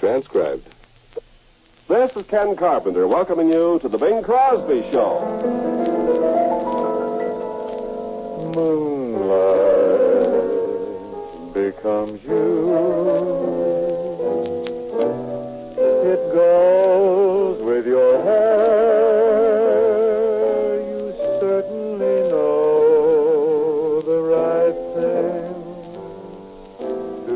transcribed. This is Ken Carpenter welcoming you to the Bing Crosby Show. Moonlight becomes you. It goes with your hair. You certainly know the right thing to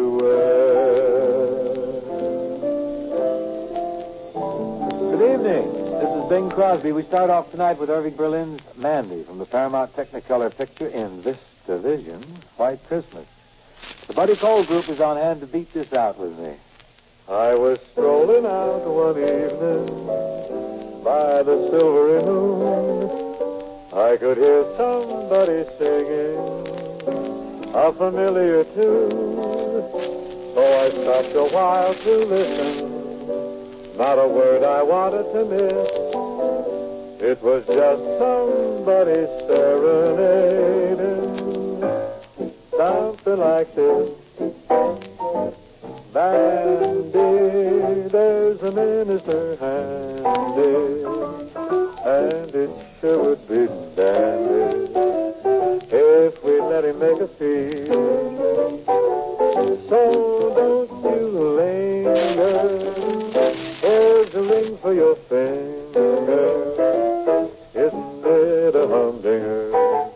wear. Good evening. This is Bing Crosby. We start off tonight with Irving Berlin's Mandy from the Paramount Technicolor picture in Vista Vision, White Christmas. The Buddy Cole group is on hand to beat this out with me. I was strolling out one evening by the silvery moon. I could hear somebody singing a familiar tune. So I stopped a while to listen. Not a word I wanted to miss. It was just somebody serenading. Something like this. Bandy, there's a minister handy, and it sure would be dandy if we let him make a feel. So don't you linger. Here's a ring for your finger. Isn't it a humdinger?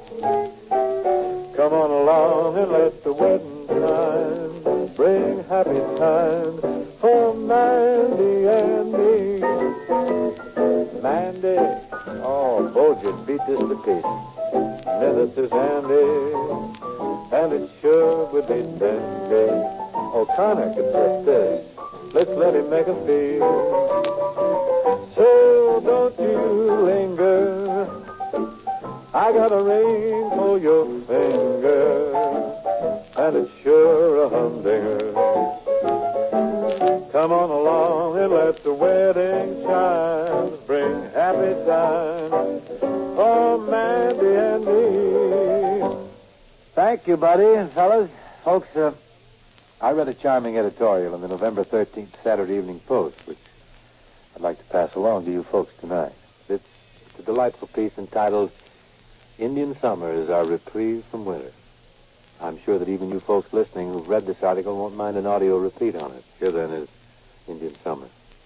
Come on along and let the wedding time bring happy times for Mandy and me. Mandy, Oh, Bulger, beat this to pieces. this is Andy, and it sure would be dandy. O'Connor could fit this. Let's let him make a feel. So don't you linger. I got a ring for your finger, and it's sure a humdinger. Come on along and let the wedding chimes bring happy times for Mandy and me. Thank you, buddy. Fellas, folks, I read a charming editorial in the November 13th Saturday Evening Post, which I'd like to pass along to you folks tonight. It's a delightful piece entitled, Indian Summer is Our Reprieve from Winter. I'm sure that even you folks listening who've read this article won't mind an audio repeat on it. Here, then, is Indian Summer.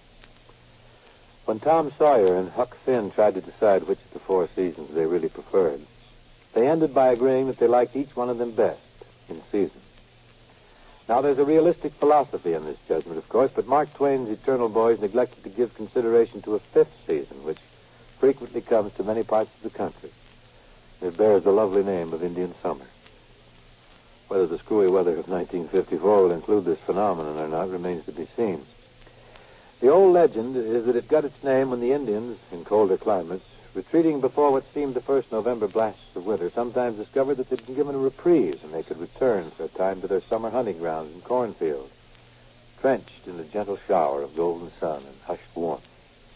When Tom Sawyer and Huck Finn tried to decide which of the four seasons they really preferred, they ended by agreeing that they liked each one of them best in season. Now, there's a realistic philosophy in this judgment, of course, but Mark Twain's Eternal Boys neglected to give consideration to a fifth season, which frequently comes to many parts of the country. It bears the lovely name of Indian Summer. Whether the screwy weather of 1954 will include this phenomenon or not remains to be seen. The old legend is that it got its name when the Indians, in colder climates, retreating before what seemed the first November blasts of winter, sometimes discovered that they'd been given a reprieve and they could return for a time to their summer hunting grounds and cornfields, drenched in a gentle shower of golden sun and hushed warmth.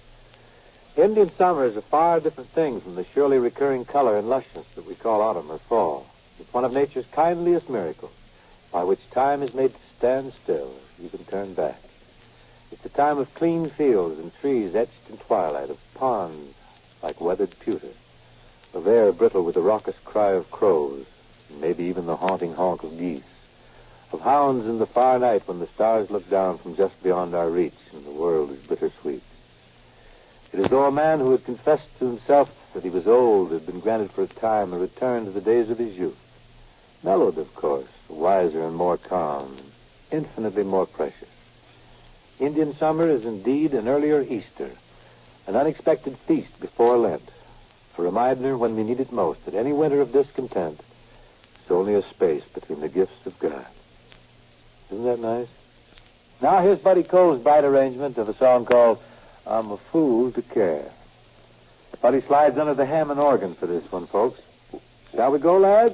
Indian summer is a far different thing from the surely recurring color and lushness that we call autumn or fall. It's one of nature's kindliest miracles, by which time is made to stand still, even turn back. It's a time of clean fields and trees etched in twilight, of ponds like weathered pewter, of air brittle with the raucous cry of crows, and maybe even the haunting honk of geese, of hounds in the far night when the stars look down from just beyond our reach and the world is bittersweet. It is though a man who had confessed to himself that he was old had been granted for a time a return to the days of his youth. Mellowed, of course, wiser and more calm, infinitely more precious. Indian summer is indeed an earlier Easter, an unexpected feast before Lent, a reminder when we need it most that any winter of discontent is only a space between the gifts of God. Isn't that nice? Now here's Buddy Cole's bright arrangement of a song called I'm a Fool to Care. Buddy slides under the Hammond organ for this one, folks. Shall we go, lads?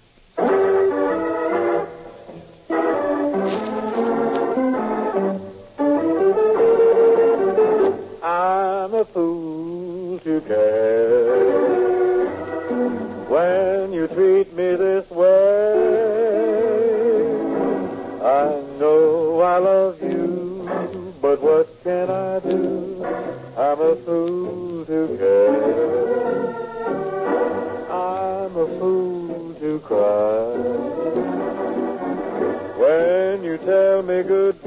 I'm a fool to care when you treat me this way. I know I love you but what can I do? I'm a fool to care. I'm a fool to cry. When you tell me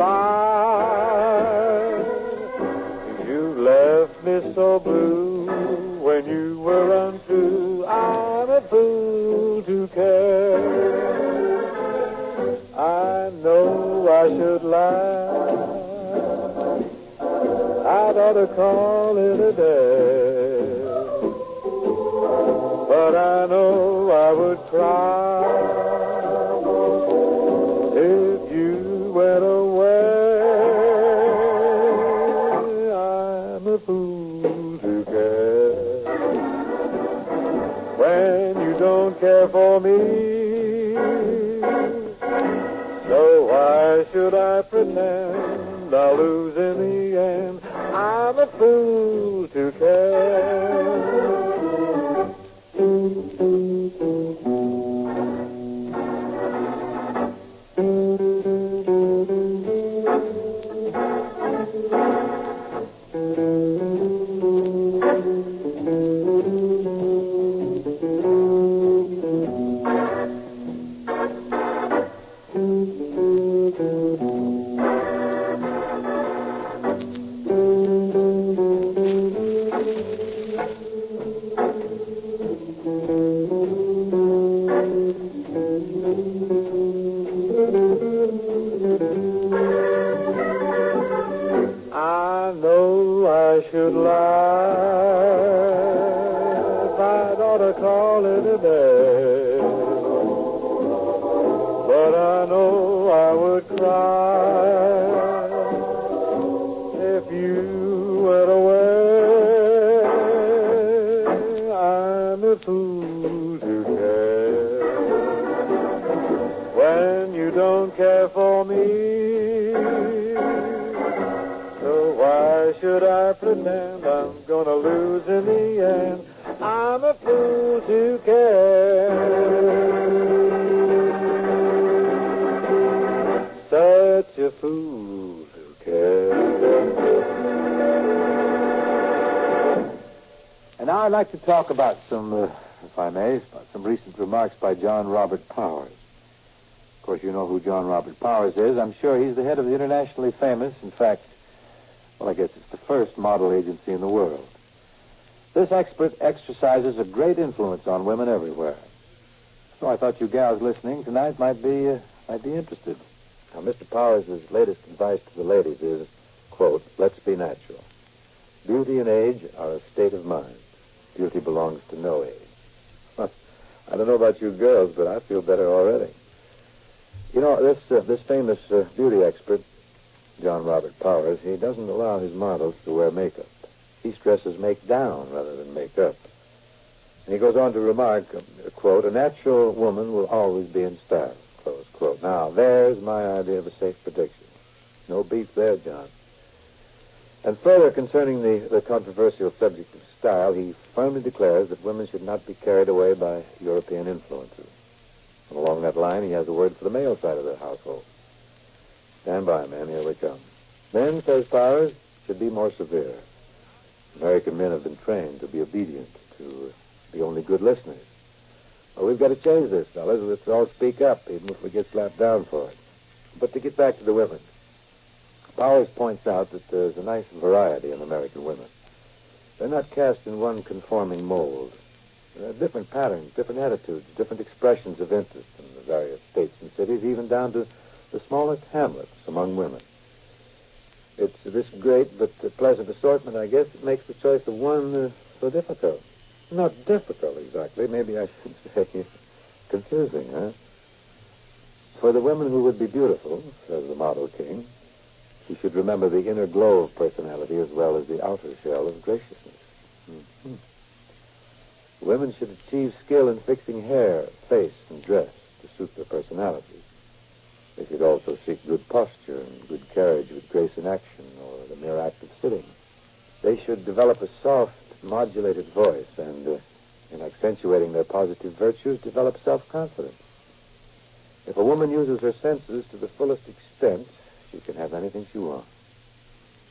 goodbye, you left me so blue. When you were untrue, I'm a fool to care. I know I should lie. I'd ought to call it a day. But I know I would cry if you went away. I'm a fool to care. When you don't care for me, so why should I pretend I'll lose in the end? I'm a fool to care. I know I should lie. I'd ought to call it a day. But I know I would cry if you went away. I'm a fool to care. When you don't care for me, why should I pretend I'm gonna lose in the end? I'm a fool to care. Such a fool to care. And now I'd like to talk about some, if I may, about some recent remarks by John Robert Powers. Of course, you know who John Robert Powers is. I'm sure he's the head of the internationally famous, in fact, well, I guess it's the first model agency in the world. This expert exercises a great influence on women everywhere. So I thought you gals listening tonight might be interested. Now, Mr. Powers' latest advice to the ladies is, quote, let's be natural. Beauty and age are a state of mind. Beauty belongs to no age. I don't know about you girls, but I feel better already. You know, this famous beauty expert, John Robert Powers, he doesn't allow his models to wear makeup. He stresses make down rather than make up. And he goes on to remark, quote, a natural woman will always be in style, close quote. Now, there's my idea of a safe prediction. No beef there, John. And further, concerning the controversial subject of style, he firmly declares that women should not be carried away by European influences. And along that line, he has a word for the male side of the household. Stand by, men. Here we come. Men, says Powers, should be more severe. American men have been trained to be obedient, to be only good listeners. Well, we've got to change this, fellas. Let's all speak up, even if we get slapped down for it. But to get back to the women, Powers points out that there's a nice variety in American women. They're not cast in one conforming mold. There are different patterns, different attitudes, different expressions of interest in the various states and cities, even down to the smallest hamlets among women. It's this great but pleasant assortment, I guess, that makes the choice of one so difficult. Not difficult, exactly. Maybe I should say confusing, huh? For the women who would be beautiful, says the model king, she should remember the inner glow of personality as well as the outer shell of graciousness. Mm-hmm. Women should achieve skill in fixing hair, face, and dress to suit their personalities. They should also seek good posture and good carriage with grace in action or the mere act of sitting. They should develop a soft, modulated voice and, in accentuating their positive virtues, develop self-confidence. If a woman uses her senses to the fullest extent, she can have anything she wants.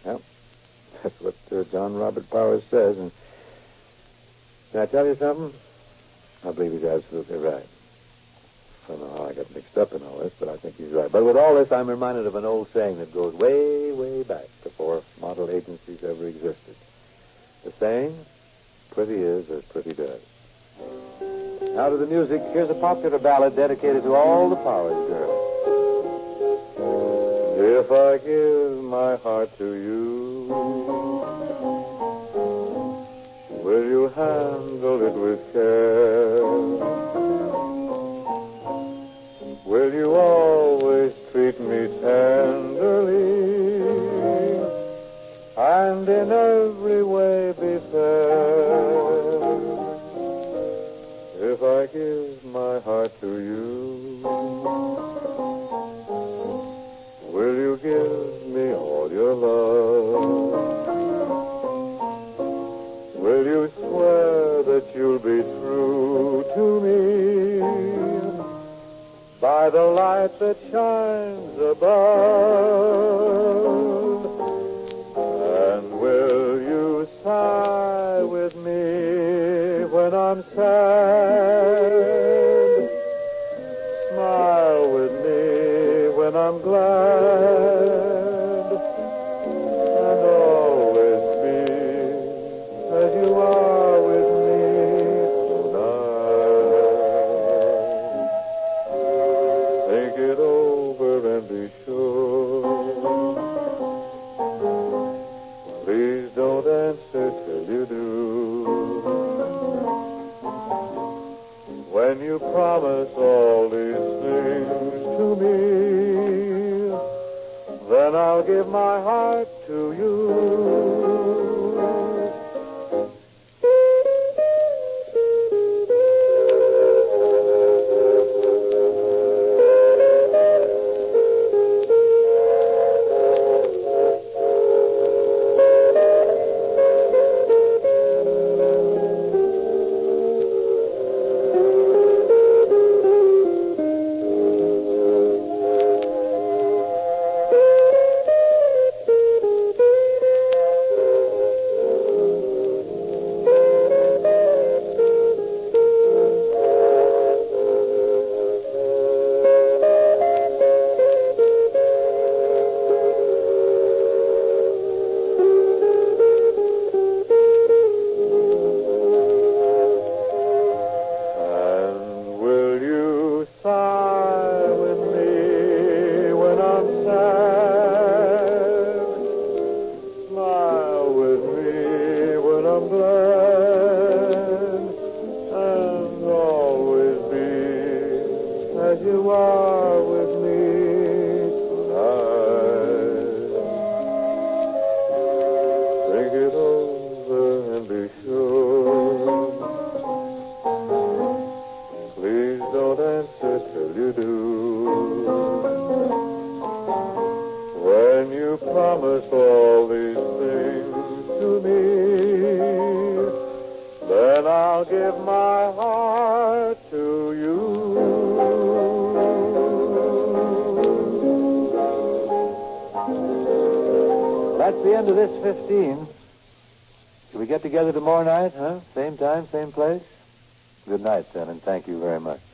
Well, that's what John Robert Powers says. And can I tell you something? I believe he's absolutely right. I don't know how I got mixed up in all this, but I think he's right. But with all this, I'm reminded of an old saying that goes way, way back before model agencies ever existed. The saying, pretty is as pretty does. Now to the music, here's a popular ballad dedicated to all the Powers girls. If I give my heart to you, will you handle it with care? Will you always treat me tenderly and in every way be fair? If I give my heart to you, will you give me all your love? Will you swear that you'll be true to me by the light that shines above? And will you sigh with me when I'm sad? Smile with me when I'm glad, and always be as you are with me tonight. Think it over and be sure. Please don't answer till you do. When you promise all these things to me, then I'll give my heart to you. Promise all these things to me, then I'll give my heart to you. That's the end of this 15. Shall we get together tomorrow night, huh? Same time, same place? Good night, then, and thank you very much.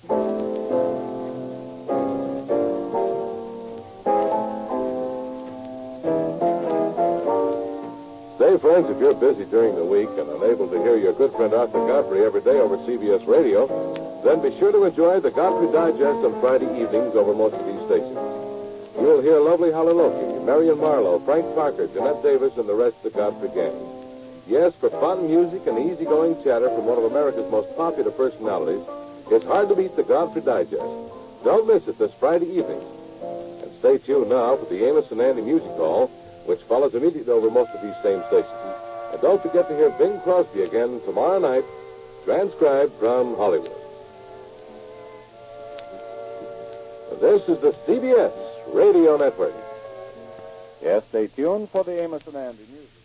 Say, friends, if you're busy during the week and unable to hear your good friend Arthur Godfrey every day over CBS Radio, then be sure to enjoy the Godfrey Digest on Friday evenings over most of these stations. You'll hear lovely Holly Loki, Marion Marlowe, Frank Parker, Jeanette Davis, and the rest of the Godfrey gang. Yes, for fun music and easygoing chatter from one of America's most popular personalities, it's hard to beat the Godfrey Digest. Don't miss it this Friday evening. And stay tuned now for the Amos and Andy Music Hall, which follows immediately over most of these same stations. And don't forget to hear Bing Crosby again tomorrow night, transcribed from Hollywood. This is the CBS Radio Network. Yes, stay tuned for the Amos and Andy Music.